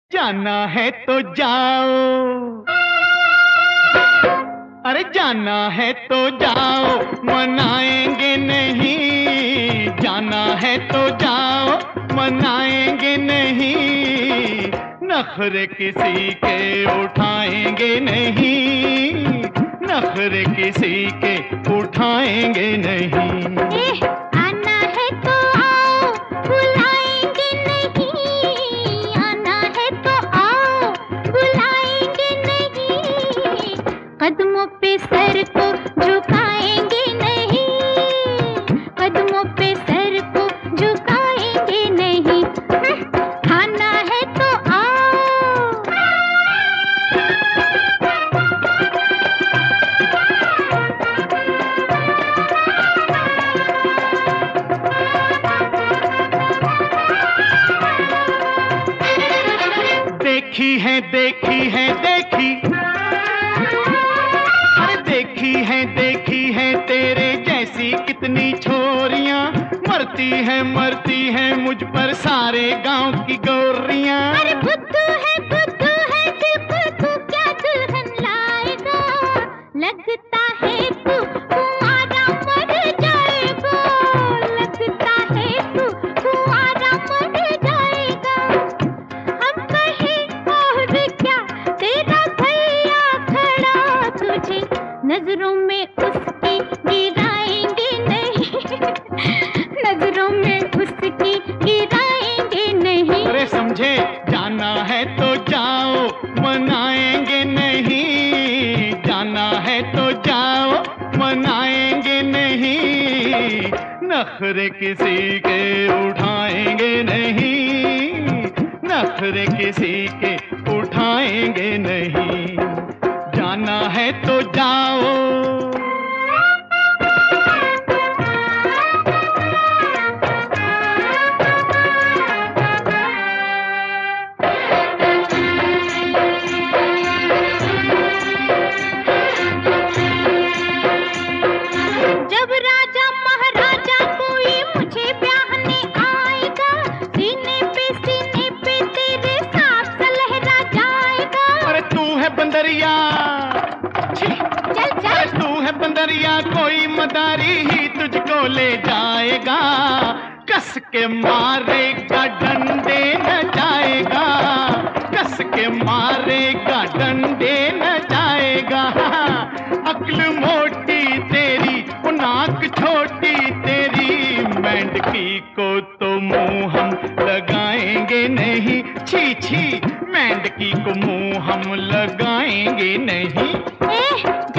जाना है तो जाओ, अरे जाना है तो जाओ, मनाएंगे नहीं। जाना है तो जाओ, मनाएंगे नहीं। नखरे किसी के उठाएंगे नहीं, नखरे किसी के उठाएंगे नहीं। आना है तो आओ, बुलाएंगे नहीं। आना है तो आओ, बुलाएंगे नहीं। कदमों पे सर को झुकाएंगे नहीं, कदमों पे सर को झुकाएंगे नहीं। आना है तो आओ। देखी है देखी है देखी, अरे देखी है तेरे जैसी कितनी छोरियां। मरती है मुझ पर सारे गांव की गोरियां। अरे बुद्धू है दिल को तू क्या दुल्हन लाएगा। लगता है तू कुंवारा मर जाएगा, लगता है तू कुंवारा मर जाएगा। हम कहें और क्या, तेरा भैया खड़ा तुझे नजरों में उसकी गिराएंगे नहीं। नजरों में उसकी गिराएंगे नहीं। अरे समझे, जाना है तो जाओ, मनाएंगे नहीं। जाना है तो जाओ, मनाएंगे नहीं। नखरे किसी के उठाएंगे नहीं, नखरे किसी के उठाएंगे नहीं। जाना है तो जाओ। जब राजा महाराजा कोई मुझे ब्याहने आएगा, सीने पे तेरे साथ सा लहरा जाएगा। अरे तू है बंदरिया, चल अरे तू है बंदरिया, कोई मदारी ही तुझको ले जाएगा। कस के मारेगा डंडे न जाएगा, कस के मारेगा डंडे न जाएगा। अक्ल मोटी तेरी, नाक छोटी तेरी। मेंढकी को तो मुंह हम लगाएंगे नहीं। छी छी, मेंढकी को मुंह हम लगाएंगे नहीं।